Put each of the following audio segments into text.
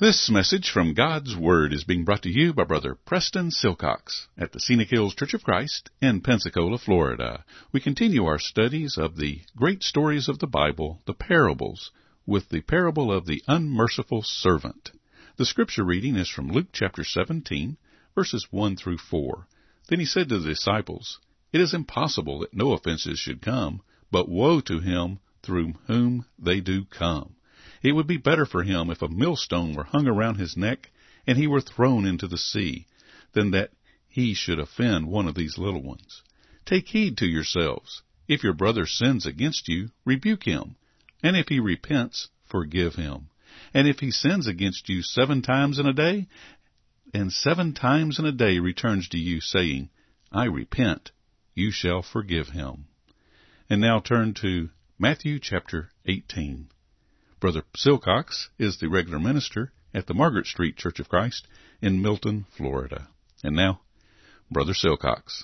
This message from God's Word is being brought to you by Brother Preston Silcox at the Scenic Hills Church of Christ in Pensacola, Florida. We continue our studies of the great stories of the Bible, the parables, with the parable of the unmerciful servant. The scripture reading is from Luke chapter 17, verses 1 through 4. Then he said to the disciples, "It is impossible that no offenses should come, but woe to him through whom they do come. It would be better for him if a millstone were hung around his neck and he were thrown into the sea, than that he should offend one of these little ones. Take heed to yourselves. If your brother sins against you, rebuke him, and if he repents, forgive him. And if he sins against you 7 times in a day, and 7 times in a day returns to you, saying, 'I repent,' you shall forgive him." And now turn to Matthew chapter 18. Brother Silcox is the regular minister at the Margaret Street Church of Christ in Milton, Florida. And now, Brother Silcox.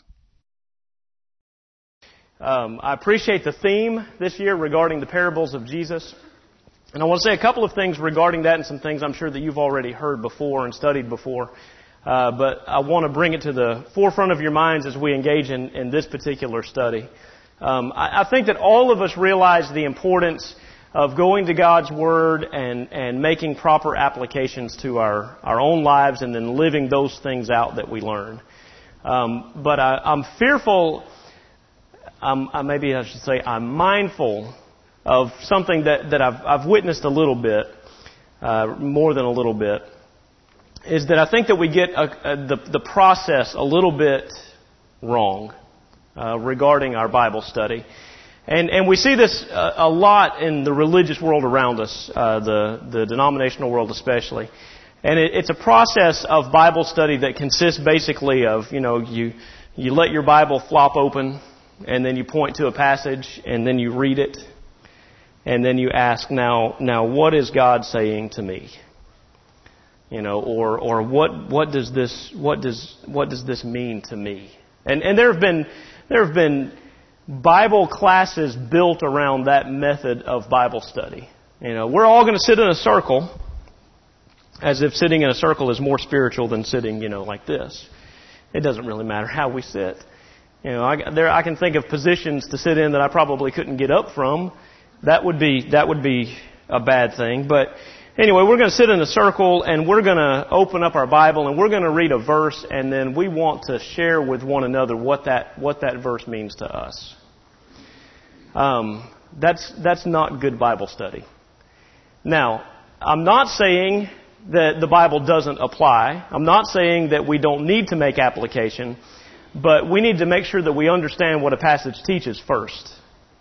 I appreciate the theme this year regarding the parables of Jesus. And I want to say a couple of things regarding that and some things I'm sure that you've already heard before and studied before. But I want to bring it to the forefront of your minds as we engage in this particular study. I think that all of us realize the importance of going to God's Word and making proper applications to our own lives and then living those things out that we learn. But I'm fearful, maybe I should say I'm mindful of something that I've witnessed a little bit, more than a little bit, is that I think that we get the process a little bit wrong regarding our Bible study. And we see this a lot in the religious world around us, the denominational world especially. And it's a process of Bible study that consists basically of, you let your Bible flop open, and then you point to a passage, and then you read it, and then you ask, now what is God saying to me? Or what does this mean to me? And there have been Bible classes built around that method of Bible study. We're all going to sit in a circle, as if sitting in a circle is more spiritual than sitting, like this. It doesn't really matter how we sit. I can think of positions to sit in that I probably couldn't get up from. That would be a bad thing. But anyway, we're going to sit in a circle and we're going to open up our Bible and we're going to read a verse, and then we want to share with one another what that verse means to us. That's not good Bible study. Now, I'm not saying that the Bible doesn't apply. I'm not saying that we don't need to make application, but we need to make sure that we understand what a passage teaches first.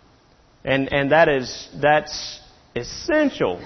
And that's essential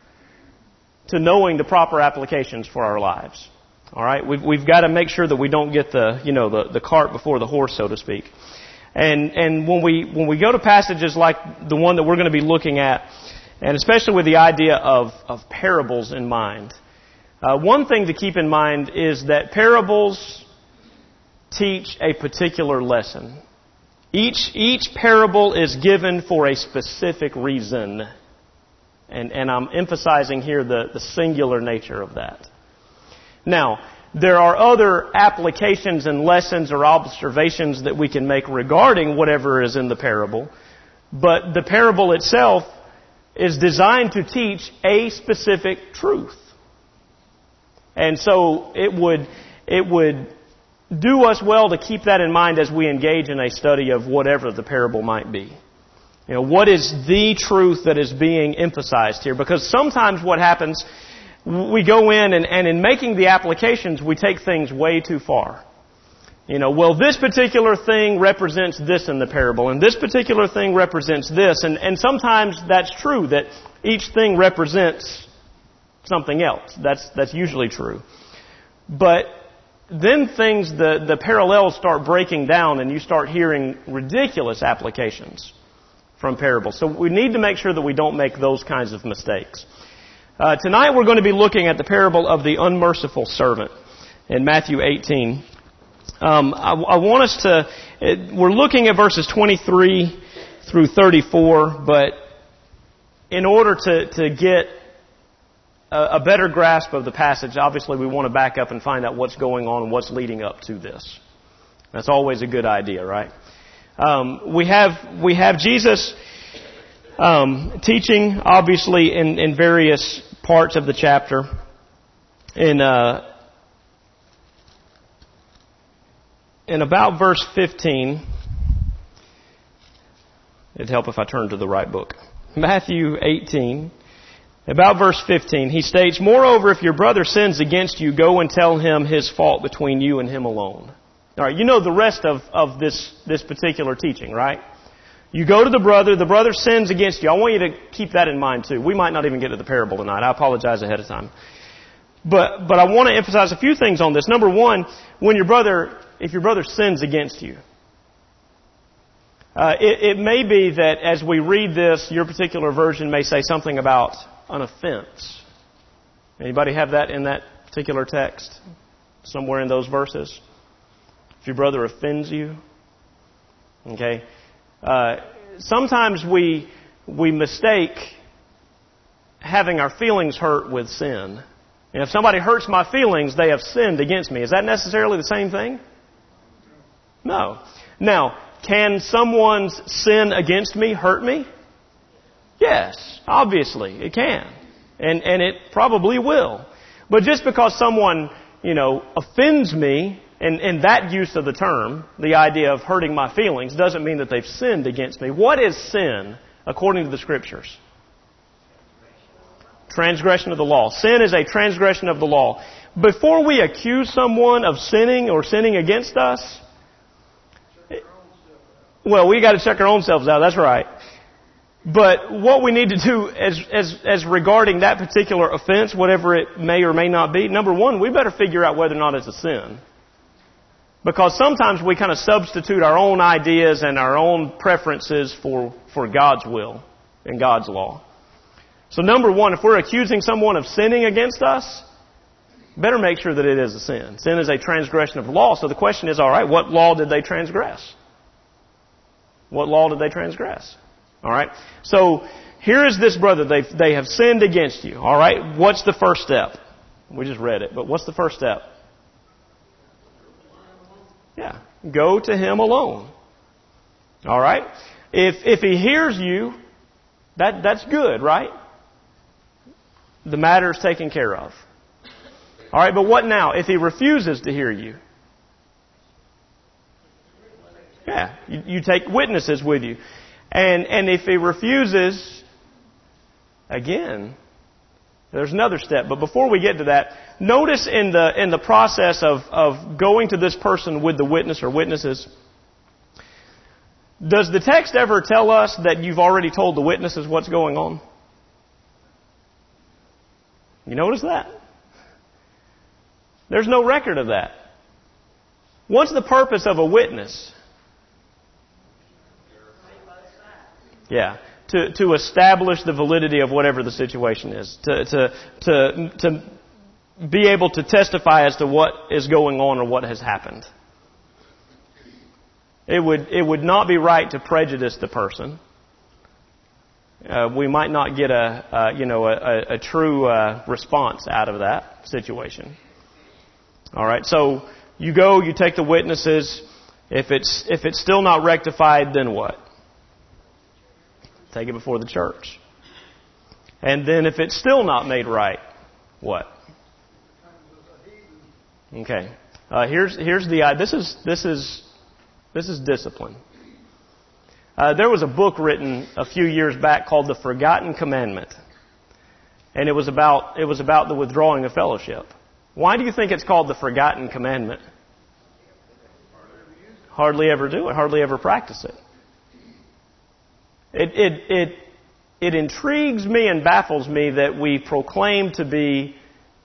to knowing the proper applications for our lives. All right, we've got to make sure that we don't get the cart before the horse, so to speak. And when we go to passages like the one that we're going to be looking at, and especially with the idea of parables in mind, one thing to keep in mind is that parables teach a particular lesson. Each parable is given for a specific reason. And I'm emphasizing here the singular nature of that. Now, there are other applications and lessons or observations that we can make regarding whatever is in the parable. But the parable itself is designed to teach a specific truth. And so it would do us well to keep that in mind as we engage in a study of whatever the parable might be. What is the truth that is being emphasized here? Because sometimes what happens, we go in and in making the applications, we take things way too far. This particular thing represents this in the parable, and this particular thing represents this. And sometimes that's true, that each thing represents something else. That's usually true. But then the parallels start breaking down, and you start hearing ridiculous applications from parables. So we need to make sure that we don't make those kinds of mistakes. Tonight we're going to be looking at the parable of the unmerciful servant in Matthew 18. I want us to, we're looking at verses 23 through 34, but in order to get a better grasp of the passage, obviously we want to back up and find out what's going on and what's leading up to this. That's always a good idea, right? We have Jesus teaching, obviously, in various parts of the chapter. In about verse 15, it'd help if I turned to the right book. Matthew 18. About verse 15, he states, "Moreover, if your brother sins against you, go and tell him his fault between you and him alone." All right, you know the rest of this particular teaching, right? You go to the brother sins against you. I want you to keep that in mind too. We might not even get to the parable tonight. I apologize ahead of time. But I want to emphasize a few things on this. Number one, if your brother sins against you, it may be that as we read this, your particular version may say something about an offense. Anybody have that in that particular text? Somewhere in those verses? If your brother offends you? Okay. Sometimes we mistake having our feelings hurt with sin. And if somebody hurts my feelings, they have sinned against me. Is that necessarily the same thing? No. Now, can someone's sin against me hurt me? Yes, obviously, it can. And it probably will. But just because someone, offends me, and that use of the term, the idea of hurting my feelings, doesn't mean that they've sinned against me. What is sin according to the Scriptures? Transgression of the law. Sin is a transgression of the law. Before we accuse someone of sinning or sinning against us, well, we got to check our own selves out. That's right. But what we need to do as regarding that particular offense, whatever it may or may not be, number one, we better figure out whether or not it's a sin. Because sometimes we kind of substitute our own ideas and our own preferences for God's will and God's law. So number one, if we're accusing someone of sinning against us, better make sure that it is a sin. Sin is a transgression of the law. So the question is, all right, what law did they transgress? What law did they transgress? All right. So here is this brother. They have sinned against you. All right. What's the first step? We just read it, but what's the first step? Yeah. Go to him alone. All right. If he hears you, that's good, right? The matter is taken care of. All right. But what now? If he refuses to hear you? Yeah. You take witnesses with you. And if he refuses, again, there's another step. But before we get to that, notice in the process of going to this person with the witness or witnesses, does the text ever tell us that you've already told the witnesses what's going on? You notice that? There's no record of that. What's the purpose of a witness? Yeah, to establish the validity of whatever the situation is, to be able to testify as to what is going on or what has happened. It would not be right to prejudice the person. We might not get a true response out of that situation. All right, so you go, you take the witnesses. If it's still not rectified, then what? Take it before the church. And then if it's still not made right, what? Okay. Here's the this is discipline. There was a book written a few years back called The Forgotten Commandment. And it was about the withdrawing of fellowship. Why do you think it's called the Forgotten Commandment? Hardly ever do it. Hardly ever practice it. It intrigues me and baffles me that we proclaim to be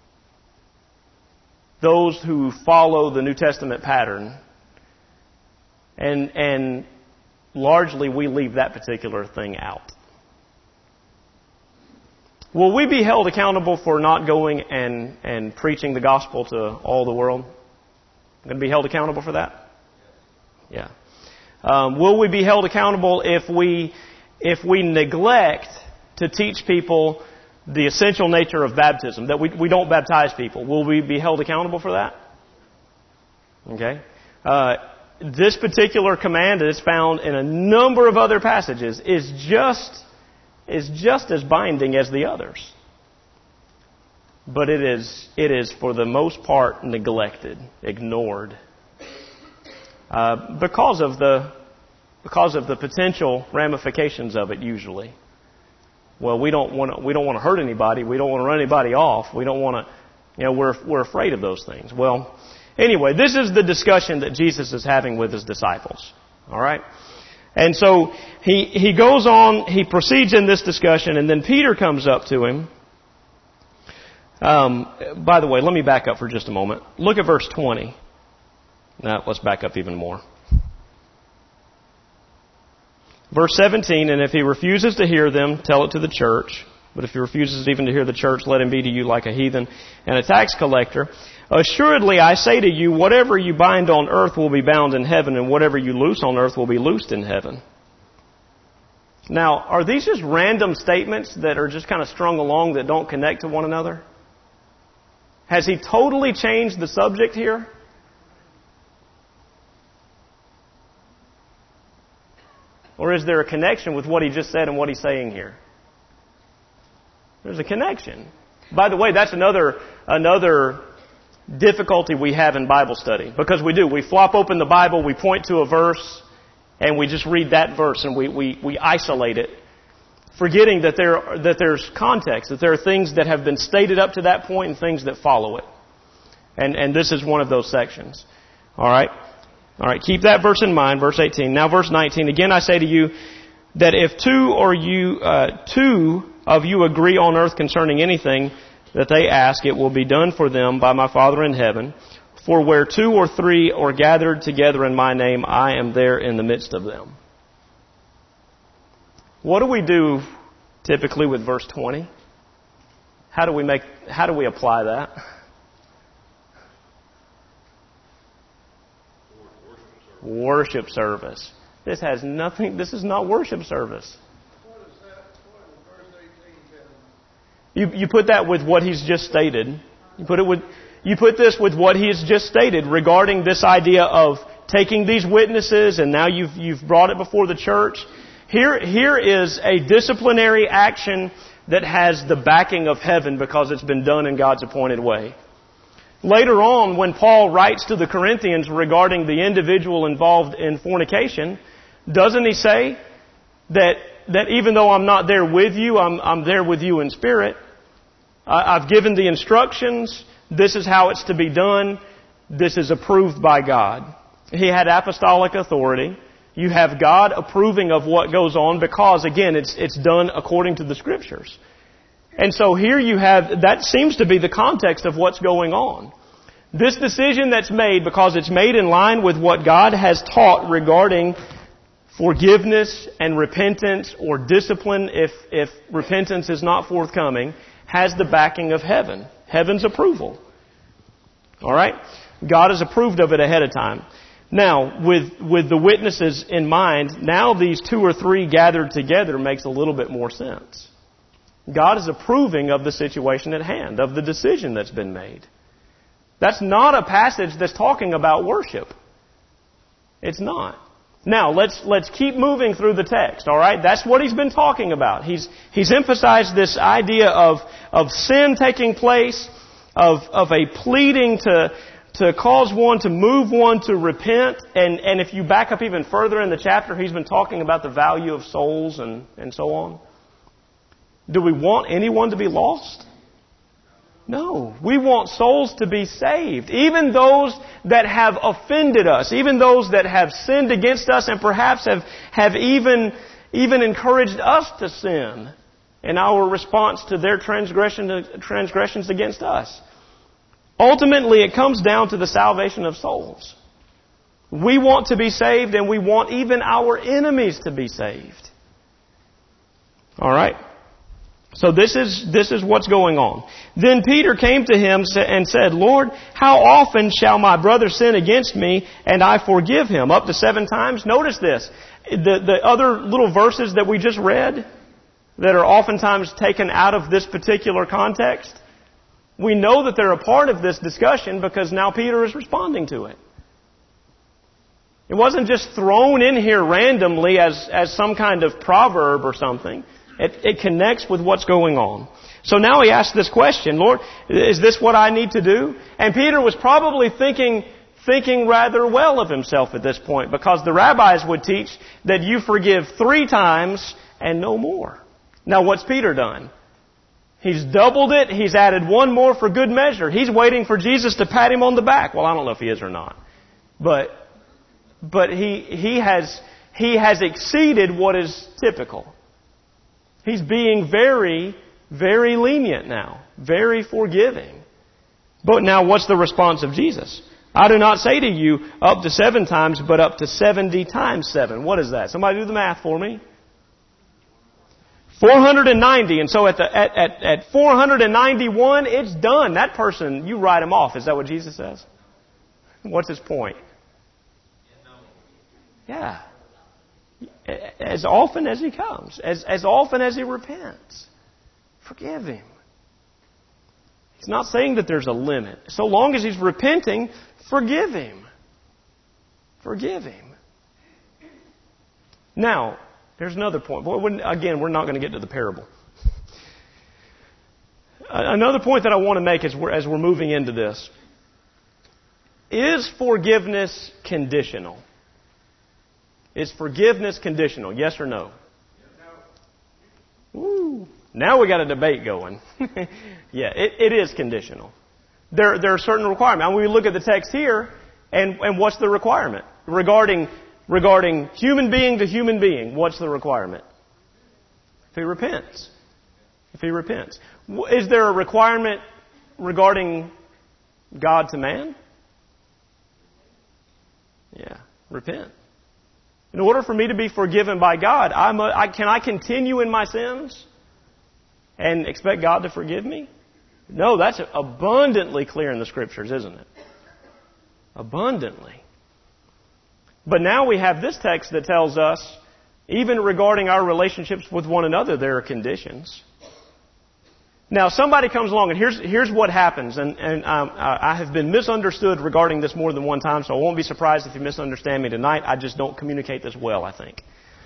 those who follow the New Testament pattern, and largely we leave that particular thing out. Will we be held accountable for not going and preaching the gospel to all the world? Going to be held accountable for that? Yeah. Will we be held accountable if we neglect to teach people the essential nature of baptism, that we don't baptize people. Will we be held accountable for that? Okay. This particular command that is found in a number of other passages is just as binding as the others. But it is for the most part neglected, ignored, because of the potential ramifications of it. Usually, well, we don't want to hurt anybody. We don't want to run anybody off. We don't want to, we're afraid of those things. Well, anyway, this is the discussion that Jesus is having with His disciples. All right, and so he goes on. He proceeds in this discussion, and then Peter comes up to him. By the way, let me back up for just a moment. Look at verse 20. Now, let's back up even more. Verse 17, and if he refuses to hear them, tell it to the church. But if he refuses even to hear the church, let him be to you like a heathen and a tax collector. Assuredly, I say to you, whatever you bind on earth will be bound in heaven, and whatever you loose on earth will be loosed in heaven. Now, are these just random statements that are just kind of strung along that don't connect to one another? Has he totally changed the subject here? Or is there a connection with what he just said and what he's saying here? There's a connection. By the way, that's another difficulty we have in Bible study. Because we flop open the Bible, we point to a verse, and we just read that verse and we isolate it. Forgetting that there's context, that there are things that have been stated up to that point and things that follow it. And this is one of those sections. All right, keep that verse in mind, verse 18. Now verse 19, again I say to you that if two of you agree on earth concerning anything that they ask, it will be done for them by my Father in heaven. For where 2 or 3 are gathered together in my name, I am there in the midst of them. What do we do typically with verse 20? How do we apply that? Worship service. This is not worship service. What is that? What in verse 18 You put that with what he's just stated. You put this with what he has just stated regarding this idea of taking these witnesses and now you've brought it before the church. Here is a disciplinary action that has the backing of heaven because it's been done in God's appointed way. Later on, when Paul writes to the Corinthians regarding the individual involved in fornication, doesn't he say that even though I'm not there with you, I'm there with you in spirit. I've given the instructions. This is how it's to be done. This is approved by God. He had apostolic authority. You have God approving of what goes on because, again, it's done according to the Scriptures. And so here you have, that seems to be the context of what's going on. This decision that's made, because it's made in line with what God has taught regarding forgiveness and repentance or discipline if repentance is not forthcoming, has the backing of heaven. Heaven's approval. All right? God has approved of it ahead of time. Now, with the witnesses in mind, now these 2 or 3 gathered together makes a little bit more sense. God is approving of the situation at hand, of the decision that's been made. That's not a passage that's talking about worship. It's not. Now, let's keep moving through the text, all right? That's what he's been talking about. He's emphasized this idea of sin taking place, of a pleading to cause one, to move one to repent. And if you back up even further in the chapter, he's been talking about the value of souls and so on. Do we want anyone to be lost? No. We want souls to be saved. Even those that have offended us, even those that have sinned against us and perhaps have even encouraged us to sin in our response to their transgressions against us. Ultimately, it comes down to the salvation of souls. We want to be saved, and we want even our enemies to be saved. All right? So this is what's going on. Then Peter came to him and said, Lord, how often shall my brother sin against me and I forgive him? Up to 7 times? Notice this. The other little verses that we just read, that are oftentimes taken out of this particular context. We know that they're a part of this discussion because now Peter is responding to it. It wasn't just thrown in here randomly as some kind of proverb or something. It connects with what's going on. So now he asks this question, Lord, is this what I need to do? And Peter was probably thinking rather well of himself at this point, because the rabbis would teach that you forgive 3 times and no more. Now what's Peter done? He's doubled it. He's added 1 more for good measure. He's waiting for Jesus to pat him on the back. Well, I don't know if he is or not. But he has exceeded what is typical. He's being very, very lenient now. Very forgiving. But now what's the response of Jesus? I do not say to you up to 7 times, but up to 70 times 7. What is that? Somebody do the math for me. 490. And so at 491, it's done. That person, you write him off. Is that what Jesus says? What's his point? Yeah. As often as he comes. As often as he repents. Forgive him. He's not saying that there's a limit. So long as he's repenting, forgive him. Forgive him. Now, there's another point. Again, we're not going to get to the parable. Another point that I want to make as we're moving into this. Is forgiveness conditional? Is forgiveness conditional? Yes or no? Woo. Now we got a debate going. Yeah, it is conditional. There are certain requirements. And we look at the text here, and what's the requirement? Regarding human being to human being, what's the requirement? If he repents. If he repents. Is there a requirement regarding God to man? Yeah, repent. In order for me to be forgiven by God, can I continue in my sins and expect God to forgive me? No, that's abundantly clear in the Scriptures, isn't it? Abundantly. But now we have this text that tells us, even regarding our relationships with one another, there are conditions. Now, somebody comes along, and here's what happens, and I have been misunderstood regarding this more than one time, so I won't be surprised if you misunderstand me tonight. I just don't communicate this well, I think.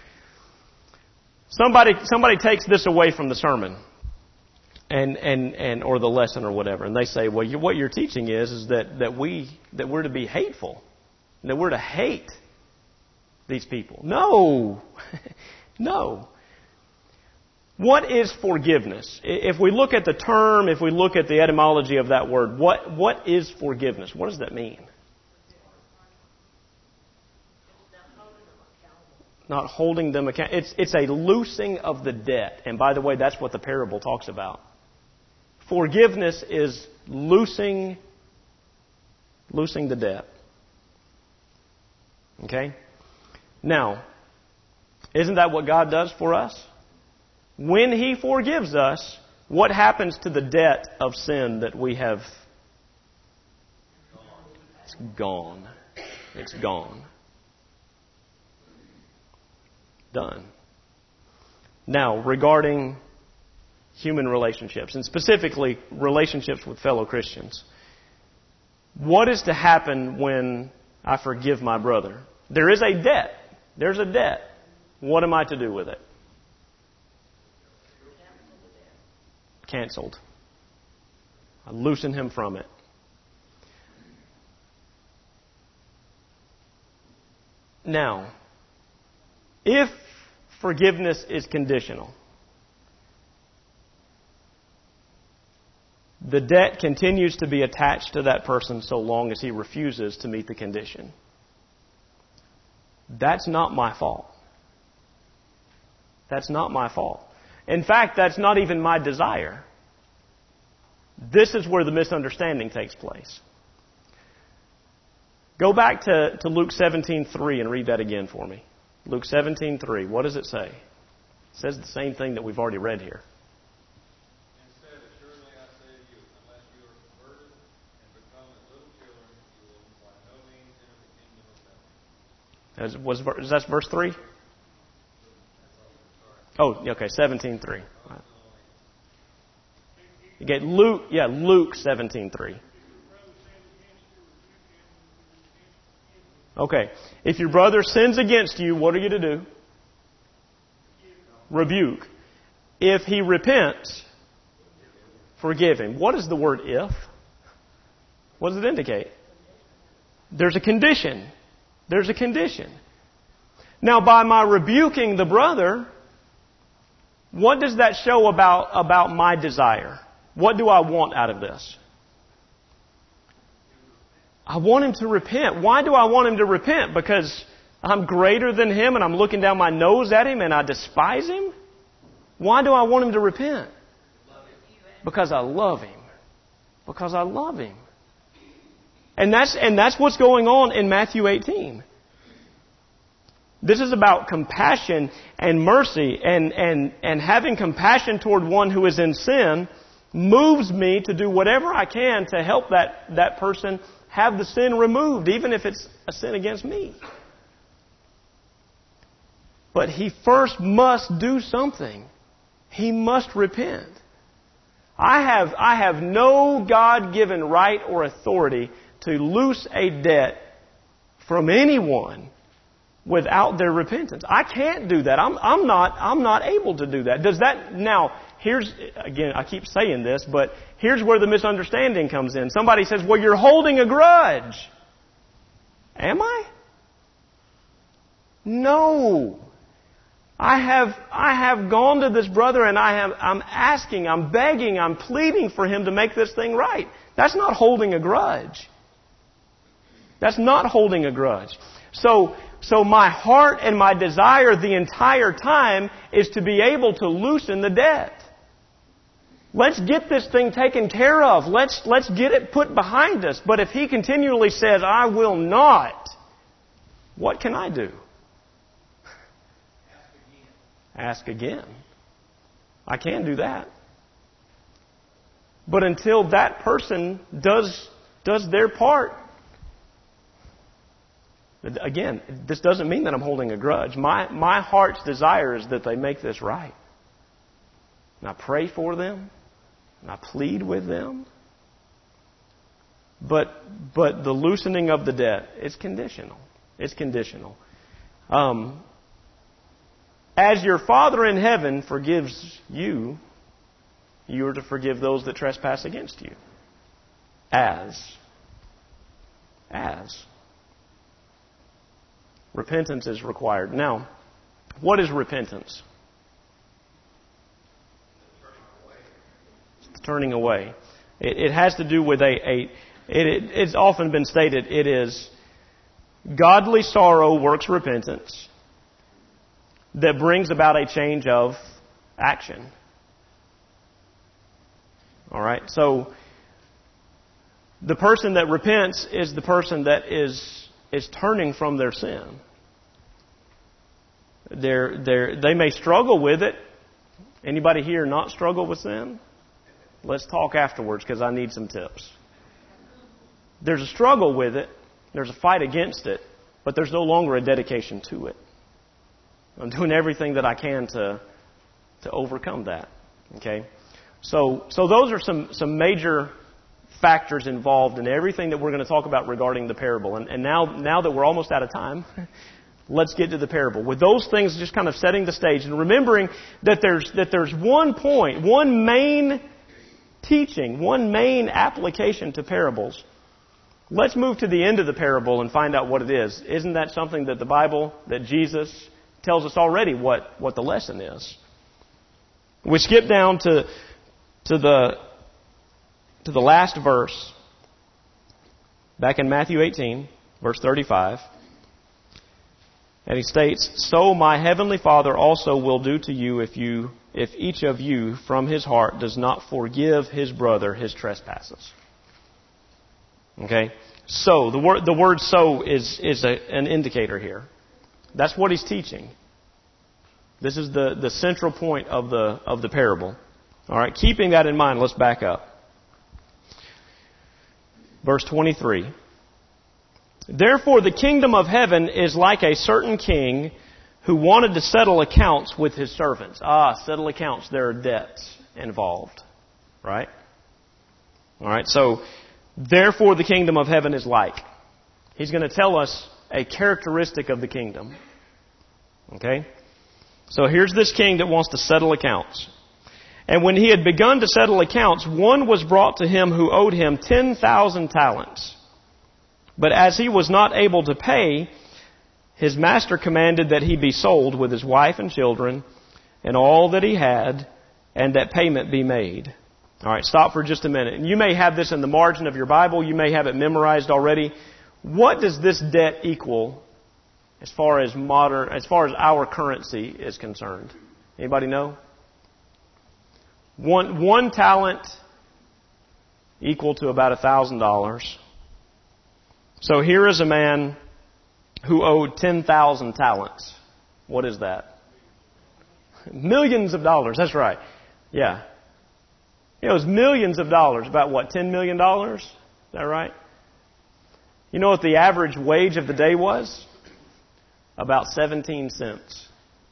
Somebody takes this away from the sermon, and or the lesson or whatever, and they say, well, what you're teaching is that we're to be hateful, that we're to hate these people. No, no. What is forgiveness? If we look at the term, if we look at the etymology of that word, what is forgiveness? What does that mean? Not holding them accountable. It's a loosing of the debt. And by the way, that's what the parable talks about. Forgiveness is loosing the debt. Okay? Now, isn't that what God does for us? When He forgives us, what happens to the debt of sin that we have? It's gone. It's gone. Done. Now, regarding human relationships, and specifically relationships with fellow Christians, what is to happen when I forgive my brother? There is a debt. There's a debt. What am I to do with it? Canceled. I loosen him from it. Now, if forgiveness is conditional, the debt continues to be attached to that person so long as he refuses to meet the condition. That's not my fault. That's not my fault. In fact, that's not even my desire. This is where the misunderstanding takes place. Go back to Luke 17:3 and read that again for me. Luke 17:3. What does it say? It says the same thing that we've already read here. Instead, assuredly I say to you, unless you are converted and become as little children, you will by no means enter the kingdom of heaven. Is that verse 3? Oh, okay, 17:3. You get Luke 17:3. Okay, if your brother sins against you, what are you to do? Rebuke. If he repents, forgive him. What is the word if? What does it indicate? There's a condition. There's a condition. Now, by my rebuking the brother, what does that show about my desire? What do I want out of this? I want him to repent. Why do I want him to repent? Because I'm greater than him and I'm looking down my nose at him and I despise him? Why do I want him to repent? Because I love him. Because I love him. And that's what's going on in Matthew 18. This is about compassion and mercy, and having compassion toward one who is in sin moves me to do whatever I can to help that person have the sin removed, even if it's a sin against me. But he first must do something. He must repent. I have no God-given right or authority to loose a debt from anyone without their repentance. I can't do that. I'm not able to do that. Does that now? Here's again. I keep saying this, but here's where the misunderstanding comes in. Somebody says, "Well, you're holding a grudge." Am I? No. I have gone to this brother and I'm asking, I'm begging, I'm pleading for him to make this thing right. That's not holding a grudge. That's not holding a grudge. So my heart and my desire the entire time is to be able to loosen the debt. Let's get this thing taken care of. Let's get it put behind us. But if he continually says, "I will not," what can I do? Ask again. I can do that. But until that person does their part, again, this doesn't mean that I'm holding a grudge. My heart's desire is that they make this right. And I pray for them. And I plead with them. But the loosening of the debt is conditional. It's conditional. As your Father in heaven forgives you, you are to forgive those that trespass against you. As. Repentance is required. Now, what is repentance? Turning away. It has to do with it's often been stated, it is godly sorrow works repentance that brings about a change of action. All right? So, the person that repents is the person that is turning from their sin. They may struggle with it. Anybody here not struggle with sin? Let's talk afterwards because I need some tips. There's a struggle with it. There's a fight against it. But there's no longer a dedication to it. I'm doing everything that I can to overcome that. Okay? So those are some major factors involved in everything that we're going to talk about regarding the parable. And now that we're almost out of time, let's get to the parable. With those things just kind of setting the stage and remembering that there's one point, one main teaching, one main application to parables. Let's move to the end of the parable and find out what it is. Isn't that something that the Bible, that Jesus tells us already what the lesson is? We skip down to the last verse, back in Matthew 18, verse 35. And he states, "So my heavenly Father also will do to you if each of you from his heart does not forgive his brother his trespasses." Okay? So, the word "so" is an indicator here. That's what he's teaching. This is the central point of the parable. All right, keeping that in mind, let's back up. Verse 23. "Therefore the kingdom of heaven is like a certain king who wanted to settle accounts with his servants. Settle accounts. There are debts involved. Right? All right, so therefore the kingdom of heaven is like. He's going to tell us a characteristic of the kingdom. Okay? So here's this king that wants to settle accounts. And when he had begun to settle accounts, one was brought to him who owed him 10,000 talents. But as he was not able to pay, his master commanded that he be sold with his wife and children and all that he had, and that payment be made. All right, stop for just a minute. And you may have this in the margin of your Bible. You may have it memorized already. What does this debt equal as far as our currency is concerned? Anybody know? One talent equal to about $1,000. So here is a man who owed 10,000 talents. What is that? Millions of dollars. That's right. Yeah. It was millions of dollars. About what, $10 million? Is that right? You know what the average wage of the day was? About 17 cents.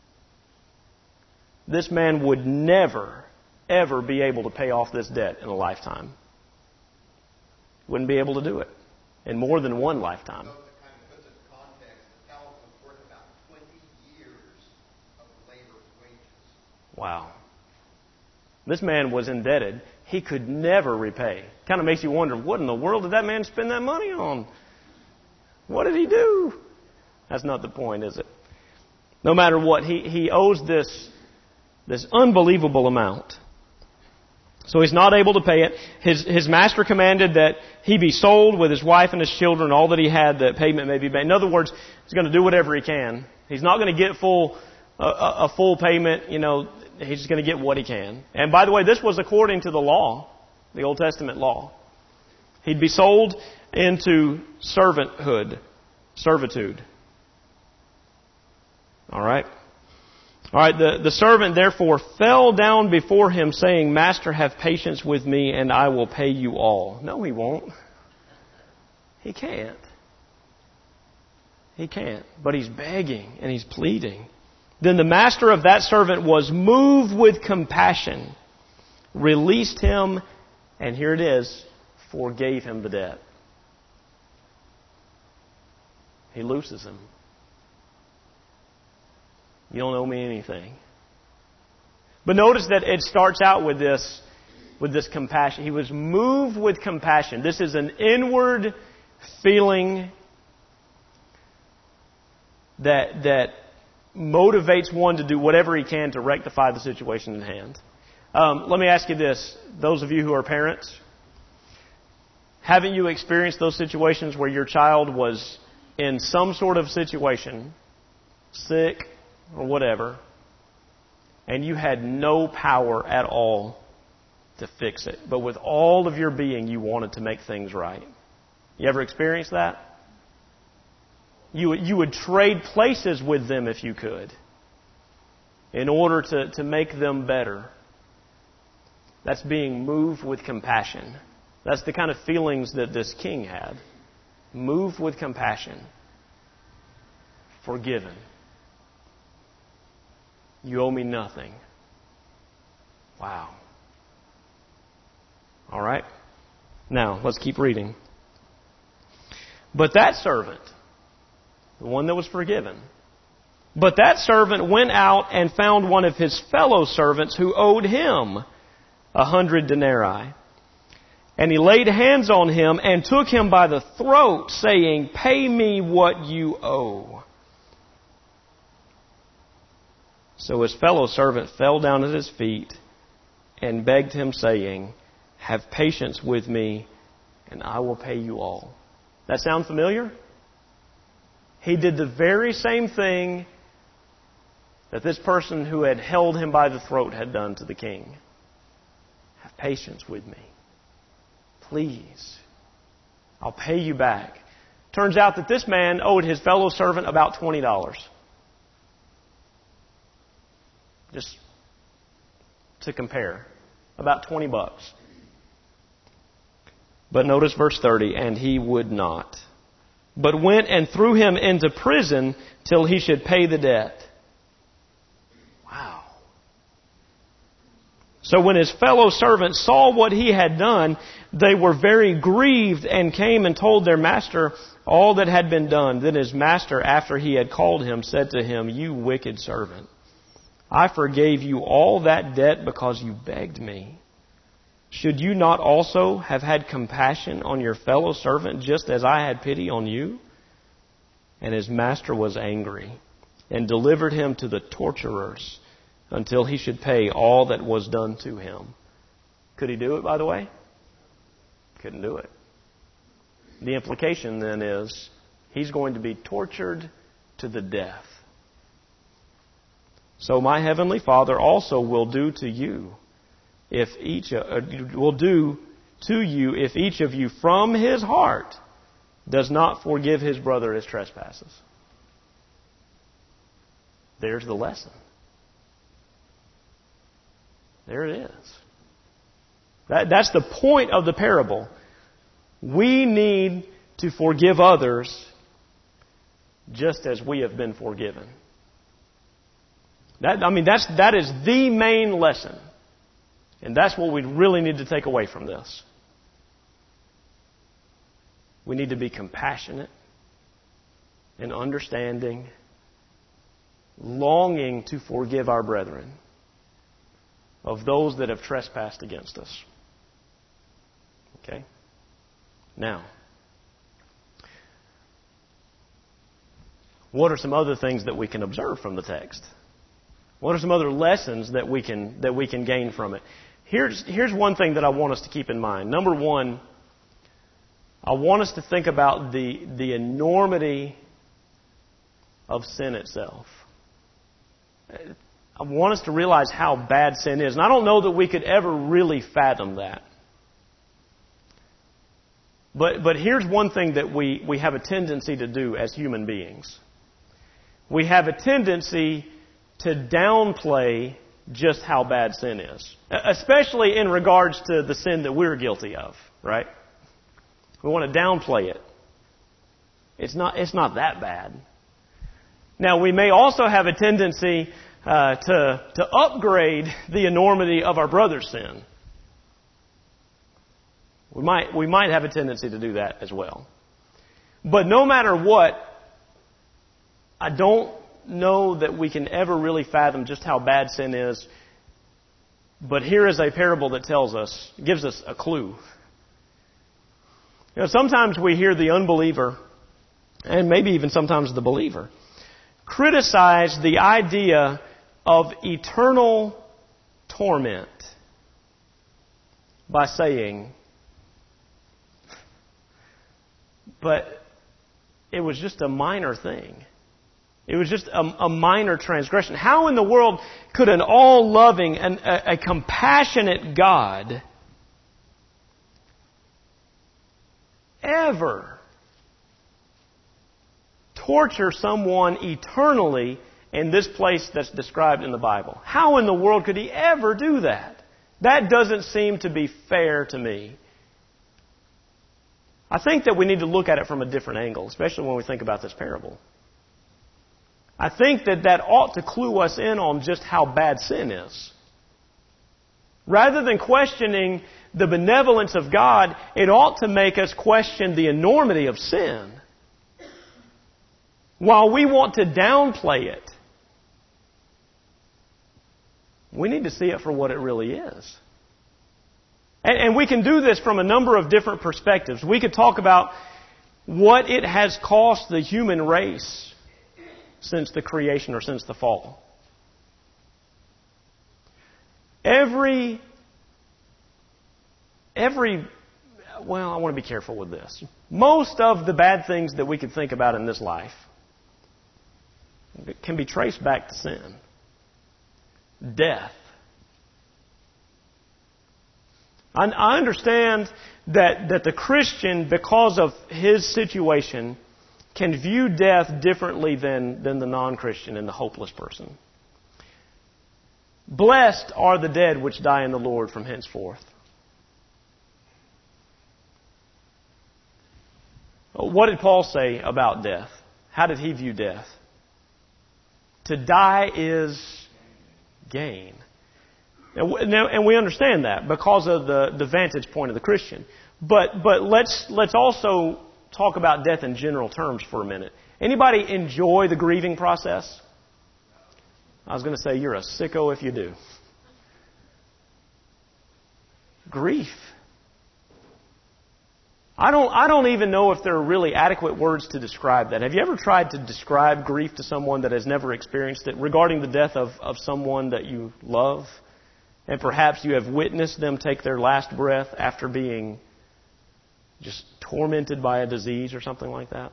This man would never, ever be able to pay off this debt in a lifetime. Wouldn't be able to do it in more than one lifetime. So to kind of put this in context, the talent was worth about 20 years of labor wages. Wow. This man was indebted. He could never repay. Kind of makes you wonder, what in the world did that man spend that money on? What did he do? That's not the point, is it? No matter what, he owes this unbelievable amount. So he's not able to pay it. His master commanded that he be sold with his wife and his children, all that he had, that payment may be made. In other words, he's going to do whatever he can. He's not going to get a full payment, He's just going to get what he can. And by the way, this was according to the law, the Old Testament law. He'd be sold into servitude. All right? All right, the servant therefore fell down before him, saying, Master, have patience with me, and I will pay you all. No, he won't. He can't. He can't. But he's begging and he's pleading. Then the master of that servant was moved with compassion, released him, and here it is, forgave him the debt. He looses him. You don't owe me anything. But notice that it starts out with this compassion. He was moved with compassion. This is an inward feeling that motivates one to do whatever he can to rectify the situation in hand. Let me ask you this. Those of you who are parents, haven't you experienced those situations where your child was in some sort of situation, sick or whatever, and you had no power at all to fix it, but with all of your being you wanted to make things right? You ever experienced that? You would trade places with them if you could in order to make them better. That's being moved with compassion. That's the kind of feelings that this king had. Moved with compassion. Forgiven. You owe me nothing. Wow. All right. Now, let's keep reading. But that servant, the one that was forgiven, but that servant went out and found one of his fellow servants who owed him 100 denarii. And he laid hands on him and took him by the throat, saying, Pay me what you owe. So his fellow servant fell down at his feet and begged him, saying, Have patience with me, and I will pay you all. That sound familiar? He did the very same thing that this person who had held him by the throat had done to the king. Have patience with me. Please. I'll pay you back. Turns out that this man owed his fellow servant about $20. Just to compare. About $20. But notice verse 30, and he would not, but went and threw him into prison till he should pay the debt. So when his fellow servants saw what he had done, they were very grieved and came and told their master all that had been done. Then his master, after he had called him, said to him, "You wicked servant, I forgave you all that debt because you begged me. Should you not also have had compassion on your fellow servant just as I had pity on you?" And his master was angry and delivered him to the torturers until he should pay all that was done to him. Could he do it, by the way? Couldn't do it. The implication then is he's going to be tortured to the death. So my heavenly Father also will do to you if each of you from his heart does not forgive his brother his trespasses. There's the lesson. There it is. That's the point of the parable. We need to forgive others just as we have been forgiven. That is the main lesson. And that's what we really need to take away from this. We need to be compassionate and understanding, longing to forgive our brethren of those that have trespassed against us. Okay? Now, what are some other things that we can observe from the text? What are some other lessons that we can gain from it? Here's one thing that I want us to keep in mind. Number one, I want us to think about the enormity of sin itself. I want us to realize how bad sin is. And I don't know that we could ever really fathom that. But here's one thing that we have a tendency to do as human beings. We have a tendency to downplay just how bad sin is. Especially in regards to the sin that we're guilty of, right? We want to downplay it. It's not that bad. Now, we may also have a tendency to upgrade the enormity of our brother's sin. We might have a tendency to do that as well. But no matter what, I don't know that we can ever really fathom just how bad sin is. But here is a parable that gives us a clue. You know, sometimes we hear the unbeliever, and maybe even sometimes the believer, criticize the idea of eternal torment by saying, but it was just a minor thing. It was just a minor transgression. How in the world could an all-loving and a compassionate God ever torture someone eternally in this place that's described in the Bible? How in the world could He ever do that? That doesn't seem to be fair to me. I think that we need to look at it from a different angle, especially when we think about this parable. I think that ought to clue us in on just how bad sin is. Rather than questioning the benevolence of God, it ought to make us question the enormity of sin. While we want to downplay it, we need to see it for what it really is. And we can do this from a number of different perspectives. We could talk about what it has cost the human race since the creation or since the fall. Every well, I want to be careful with this. Most of the bad things that we could think about in this life can be traced back to sin. Death. I understand that the Christian, because of his situation, can view death differently than the non-Christian and the hopeless person. Blessed are the dead which die in the Lord from henceforth. What did Paul say about death? How did he view death? To die is gain. And we understand that because of the vantage point of the Christian. But let's also talk about death in general terms for a minute. Anybody enjoy the grieving process? I was going to say you're a sicko if you do. Grief. I don't even know if there are really adequate words to describe that. Have you ever tried to describe grief to someone that has never experienced it regarding the death of someone that you love? And perhaps you have witnessed them take their last breath after being just tormented by a disease or something like that.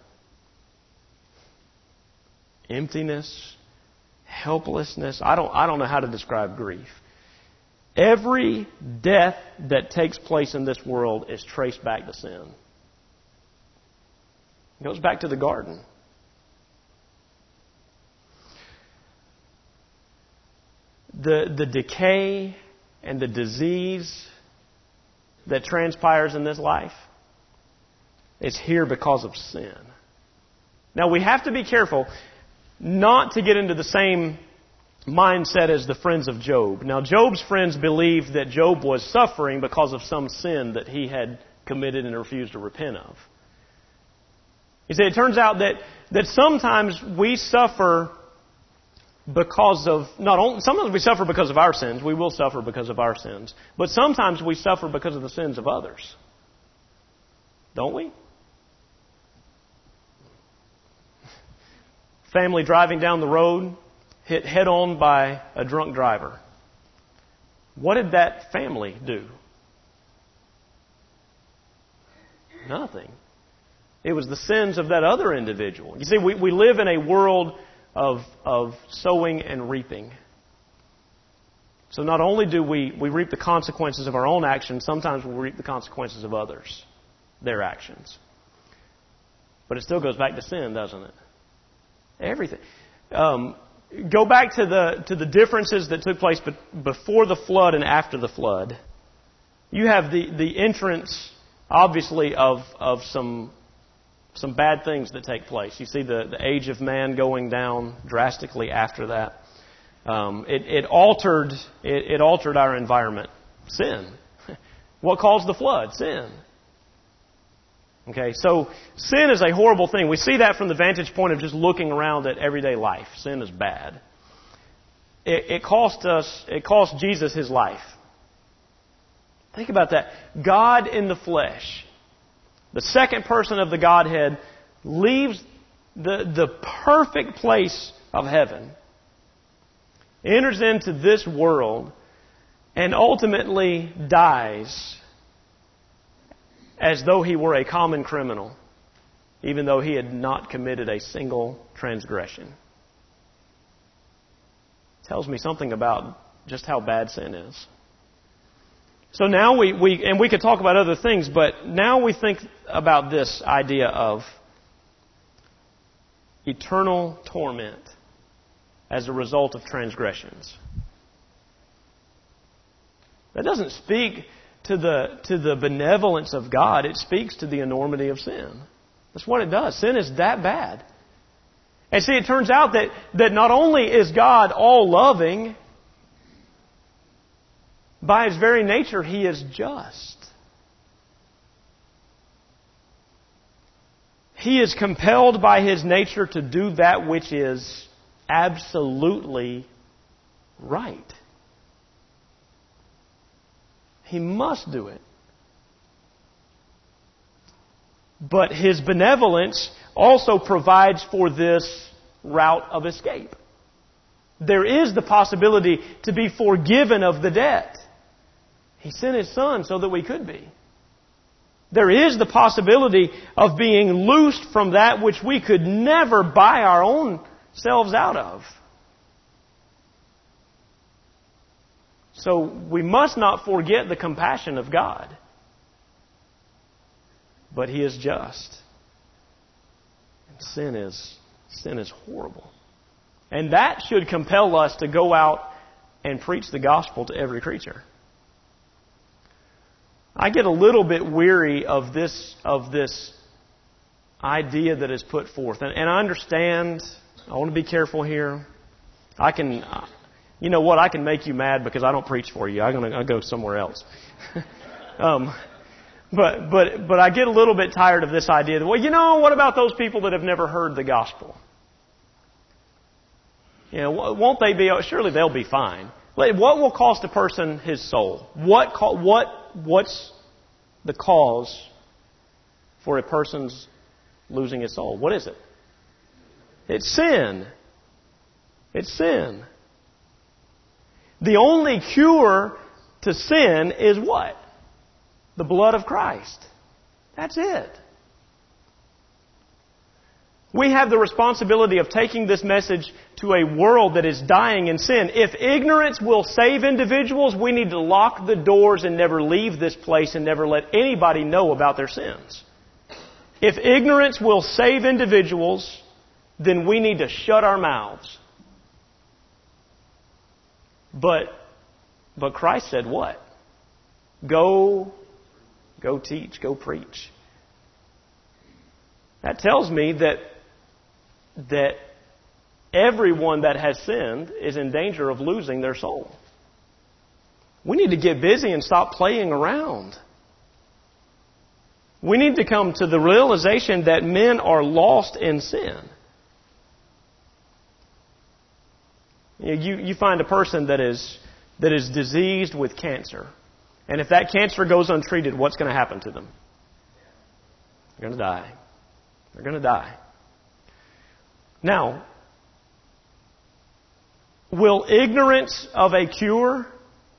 Emptiness, helplessness. I don't know how to describe grief. Every death that takes place in this world is traced back to sin. It goes back to the garden. The decay and the disease that transpires in this life is here because of sin. Now we have to be careful not to get into the same mindset as the friends of Job. Now Job's friends believed that Job was suffering because of some sin that he had committed and refused to repent of. You see, it turns out that sometimes we suffer because of, sometimes we suffer because of our sins. We will suffer because of our sins. But sometimes we suffer because of the sins of others. Don't we? Family driving down the road, hit head on by a drunk driver. What did that family do? Nothing. It was the sins of that other individual. You see, we live in a world of sowing and reaping. So not only do we reap the consequences of our own actions, sometimes we reap the consequences of others, their actions. But it still goes back to sin, doesn't it? Everything. Go back to the differences that took place before the flood and after the flood. You have the entrance, obviously, of some bad things that take place. You see the age of man going down drastically after that. It altered our environment. Sin. What caused the flood? Sin. Okay, so sin is a horrible thing. We see that from the vantage point of just looking around at everyday life. Sin is bad. It cost Jesus his life. Think about that. God in the flesh, the second person of the Godhead, leaves the perfect place of heaven, enters into this world, and ultimately dies as though he were a common criminal, even though he had not committed a single transgression. Tells me something about just how bad sin is. So now we could talk about other things, but now we think about this idea of eternal torment as a result of transgressions. That doesn't speak to the benevolence of God. It speaks to the enormity of sin. That's what it does. Sin is that bad. And see, it turns out that not only is God all-loving, by His very nature, He is just. He is compelled by His nature to do that which is absolutely right. He must do it. But His benevolence also provides for this route of escape. There is the possibility to be forgiven of the debt. He sent His Son so that we could be. There is the possibility of being loosed from that which we could never buy our own selves out of. So we must not forget the compassion of God. But He is just. And sin is horrible. And that should compel us to go out and preach the gospel to every creature. I get a little bit weary of this idea that is put forth. And I understand, I want to be careful here. you know what, I can make you mad because I don't preach for you. I'll go somewhere else. But I get a little bit tired of this idea that, well, you know, what about those people that have never heard the gospel? You know, won't they be? Surely they'll be fine. What will cost a person his soul? What's the cause for a person's losing his soul? What is it? It's sin. It's sin. The only cure to sin is what? The blood of Christ. That's it. We have the responsibility of taking this message to a world that is dying in sin. If ignorance will save individuals, we need to lock the doors and never leave this place and never let anybody know about their sins. If ignorance will save individuals, then we need to shut our mouths. But Christ said what? Go teach, go preach. That tells me that everyone that has sinned is in danger of losing their soul. We need to get busy and stop playing around. We need to come to the realization that men are lost in sin. You find a person that is diseased with cancer. And if that cancer goes untreated, what's going to happen to them? They're going to die. They're going to die. Now, will ignorance of a cure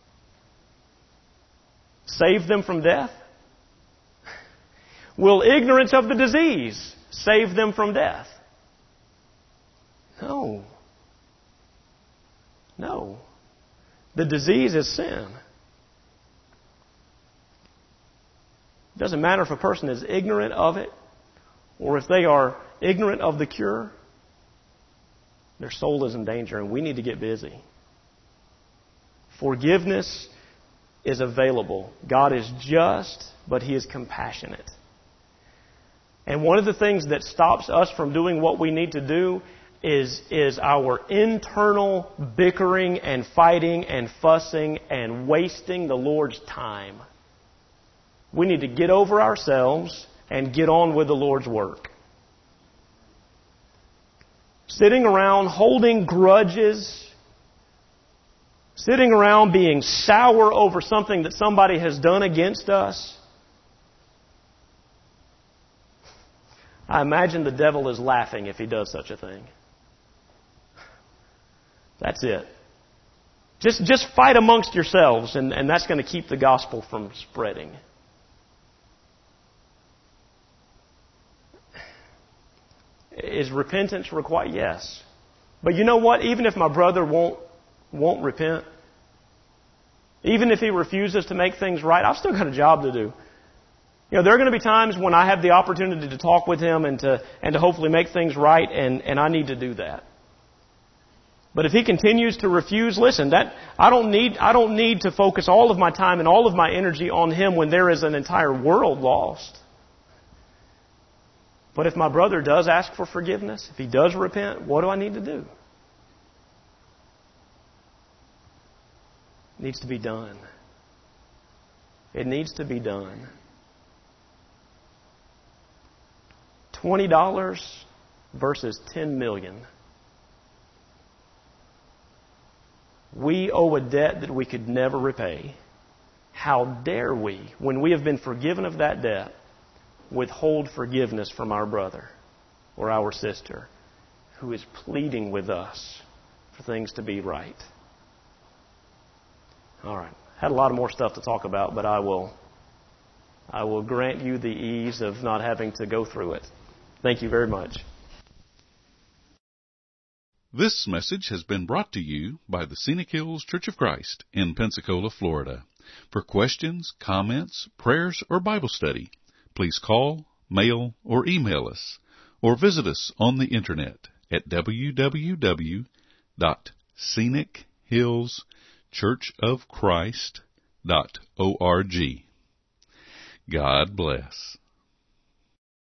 save them from death? Will ignorance of the disease save them from death? No. No. The disease is sin. It doesn't matter if a person is ignorant of it or if they are ignorant of the cure. Their soul is in danger, and we need to get busy. Forgiveness is available. God is just, but He is compassionate. And one of the things that stops us from doing what we need to do is our internal bickering and fighting and fussing and wasting the Lord's time. We need to get over ourselves and get on with the Lord's work. Sitting around holding grudges, sitting around being sour over something that somebody has done against us. I imagine the devil is laughing if he does such a thing. That's it. Just fight amongst yourselves, and that's going to keep the gospel from spreading. Is repentance required? Yes. But you know what? Even if my brother won't repent, even if he refuses to make things right, I've still got a job to do. You know, there are going to be times when I have the opportunity to talk with him and to hopefully make things right, and I need to do that. But if he continues to refuse, listen, I don't need to focus all of my time and all of my energy on him when there is an entire world lost. But if my brother does ask for forgiveness, if he does repent, what do I need to do? It needs to be done. It needs to be done. $20 versus $10 million. We owe a debt that we could never repay. How dare we, when we have been forgiven of that debt, withhold forgiveness from our brother or our sister who is pleading with us for things to be right? All right. Had a lot of more stuff to talk about, but I will grant you the ease of not having to go through it. Thank you very much. This message has been brought to you by the Scenic Hills Church of Christ in Pensacola, Florida. For questions, comments, prayers, or Bible study, please call, mail, or email us, or visit us on the internet at www.scenicchillschurchofchrist.org. God bless.